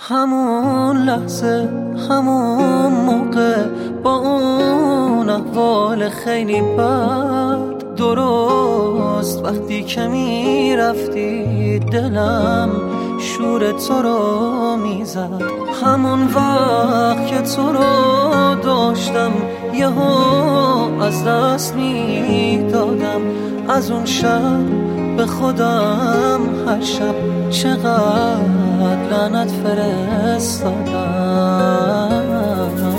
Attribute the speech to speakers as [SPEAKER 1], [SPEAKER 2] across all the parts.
[SPEAKER 1] همون لحظه همون موقع با اون احوال خیلی بد، درست وقتی که میرفتی دلم شور تو رو میزد. همون وقت که تو رو داشتم یهو از دست میدادم. از اون شب به خودم هر شب چقدر لعنت فرستادم.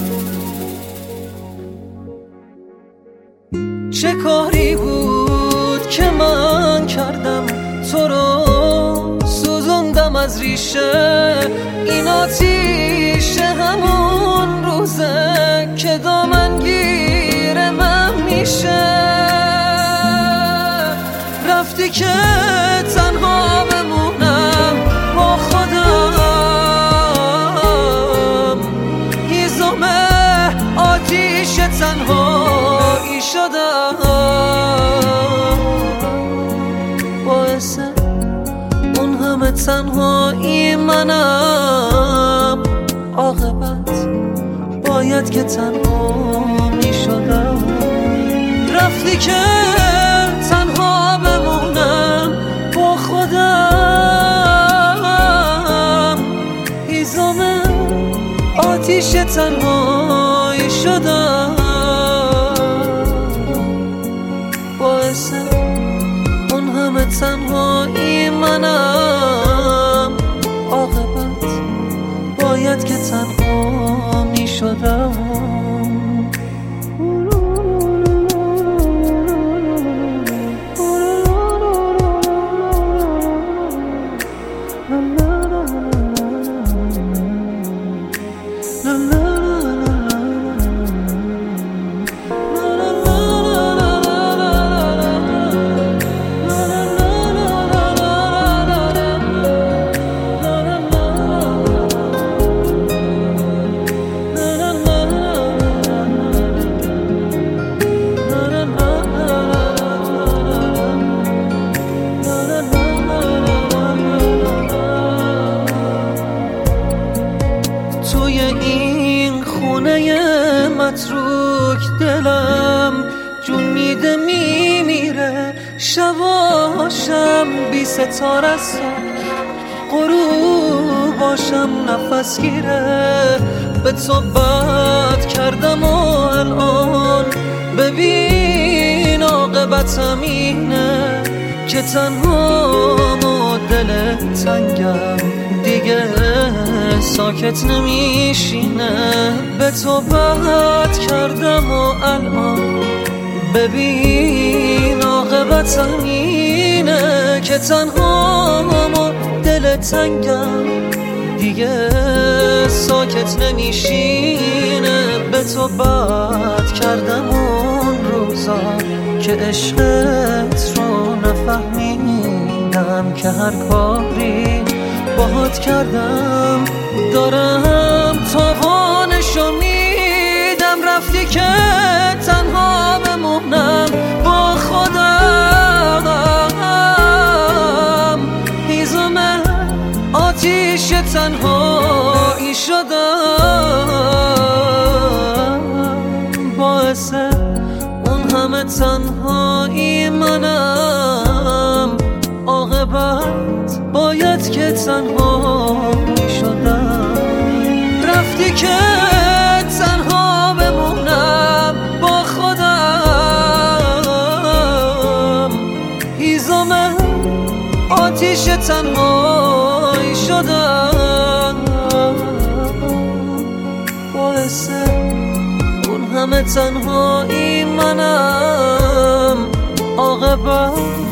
[SPEAKER 1] چه کاری بود که من کردم تو رو سوزوندم از ریشه این آتیش. همون روزه که دامنگیر من میشه رفتی که تنها بمونم با خودم. هیزم آتیش تنهایی شدم، باعث اون همه تنهایی منم. عاقبت باید که تنها می شدم. رفتی که تنها بمونم با خودم. هیزم آتیش تنهایی شدم، باعث اون همه تنهایی منم. عاقبت باید که تنها می شدم. توی این خونه متروک دلم جون میده میمیره. شباشم بی ستاره است، غروباشم نفس گیره. به تو بد کردم و الان ببین عاقبتم اینه که تنهام و دل تنگم دیگه ساکت نمیشینه. به تو بد کردم و الان ببین عاقبتم اینه که تنهام و دل تنگم دیگه ساکت نمیشینه. به تو بد کردم اون روزا که عشقت رو نفهمیدم، که هر کاری باهات کردم دارم تاوانشو میدم. رفتی که تنها بمونم با خودم. هیزم آتیش تنهایی شدم، باعث اون همه تنهایی منم. عاقبت باید که تنها می شدم. رفتی که تنها بمونم با خودم. هیزم آتیش تنهایی شدم، باعث اون همه تنهایی منم. عاقبت